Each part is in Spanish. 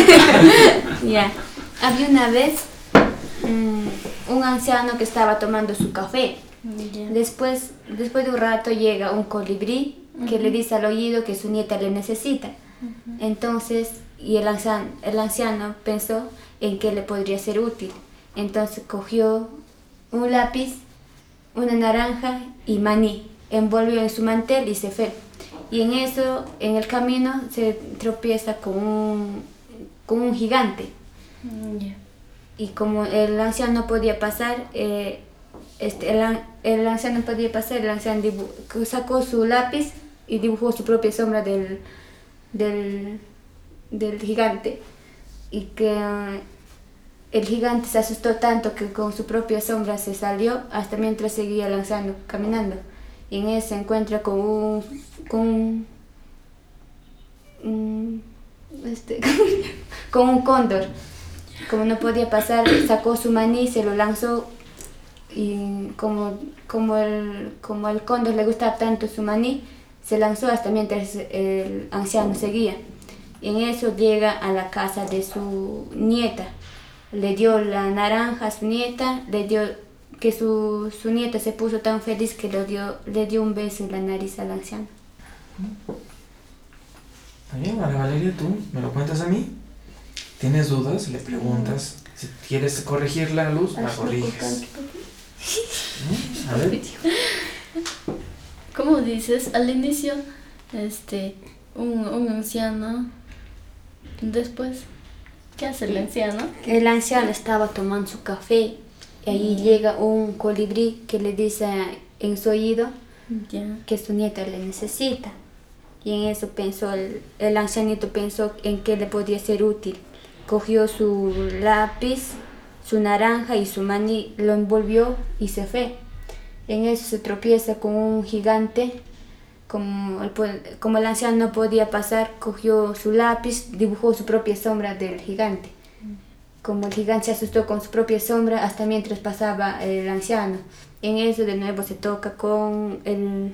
Ya. Había una vez un anciano que estaba tomando su café. Ya. Después de un rato llega un colibrí que le dice al oído que su nieta le necesita. Entonces, el anciano pensó en que le podría ser útil. Entonces cogió un lápiz, una naranja y maní, envolvió en su mantel y se fue. Y en eso, en el camino, se tropieza con un gigante. Ya. Y como el anciano no podía pasar, el anciano sacó su lápiz y dibujó su propia sombra del gigante. Y que el gigante se asustó tanto que con su propia sombra se salió hasta mientras seguía el anciano caminando. Y en eso se encuentra con un cóndor. Como no podía pasar, sacó su maní, se lo lanzó y como al cóndor le gustaba tanto su maní, se lanzó hasta mientras el anciano seguía. Y en eso llega a la casa de su nieta. Le dio la naranja a su nieta, que su nieta se puso tan feliz que le dio un beso en la nariz al anciano. Está bien, Ana Valeria, tú me lo cuentas a mí. ¿Tienes dudas? Le preguntas. Si quieres corregir la luz, la corriges. A ver. Como dices, al inicio, un anciano, después, ¿qué hace el anciano? El anciano estaba tomando su café y ahí llega un colibrí que le dice en su oído que su nieta le necesita. Y en eso pensó, el ancianito pensó en que le podía ser útil. Cogió su lápiz, su naranja y su maní, lo envolvió y se fue. En eso se tropieza con un gigante. Como el anciano no podía pasar, cogió su lápiz, dibujó su propia sombra del gigante. Como el gigante se asustó con su propia sombra hasta mientras pasaba el anciano. En eso de nuevo se toca con el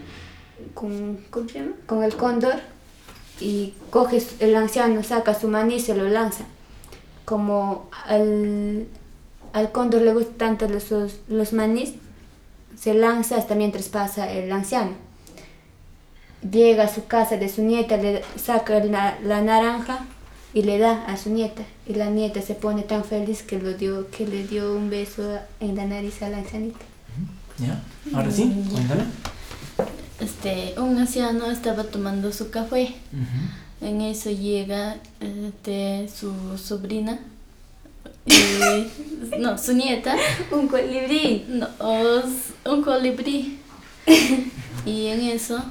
cóndor y el anciano saca su maní y se lo lanza. Como al cóndor le gustan tanto los manís, se lanza hasta mientras pasa el anciano. Llega a su casa de su nieta, le saca la naranja y le da a su nieta. Y la nieta se pone tan feliz que le dio un beso en la nariz al ancianito. ¿Ya? Ahora sí, cuéntame. Un anciano estaba tomando su café. En eso llega su sobrina, su nieta. Un colibrí. No, un colibrí. Y en eso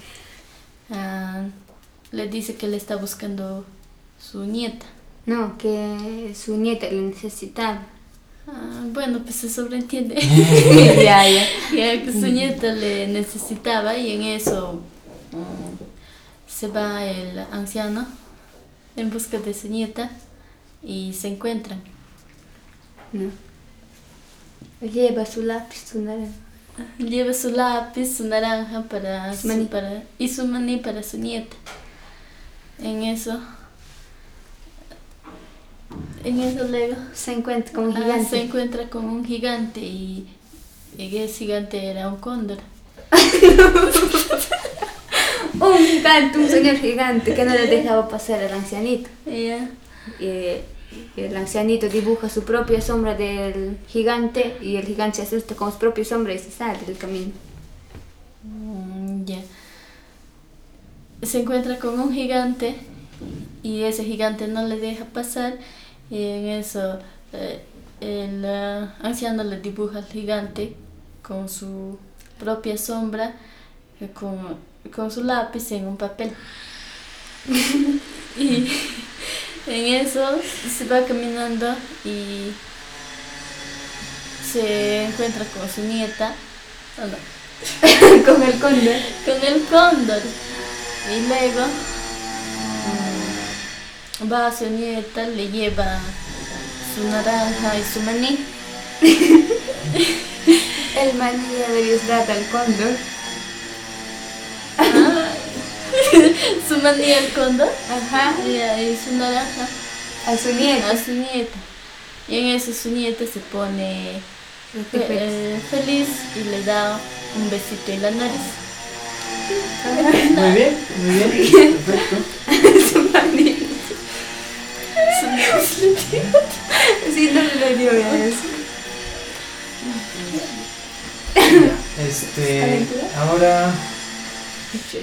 le dice que le está buscando su nieta. No, que su nieta le necesitaba. Bueno, pues se sobreentiende. Ya. Ya que su nieta le necesitaba y en eso se va el anciano en busca de su nieta y se encuentran. No. Lleva su lápiz, su naranja. Lleva su lápiz, su naranja y su maní para su nieta. En eso luego se encuentra con un gigante. Se encuentra con un gigante y ese gigante era un cóndor. Un señor gigante que no le dejaba pasar al ancianito. Yeah. El ancianito dibuja su propia sombra del gigante y el gigante se asusta con su propia sombra y se sale del camino. Se encuentra con un gigante y ese gigante no le deja pasar y en eso el anciano le dibuja al gigante con su propia sombra, con su lápiz en un papel. Y en eso se va caminando y se encuentra con su nieta. Con el cóndor. Con el cóndor. Y luego va a su nieta, le lleva su naranja y su maní. El maní le trata al cóndor. Su maní al cóndor. Ajá. Y su naranja. A su nieta. A su nieta. Y en eso su nieta se pone feliz y le da un besito en la nariz. Muy bien, perfecto. Su manito. Sí, no le dio a eso. Ahora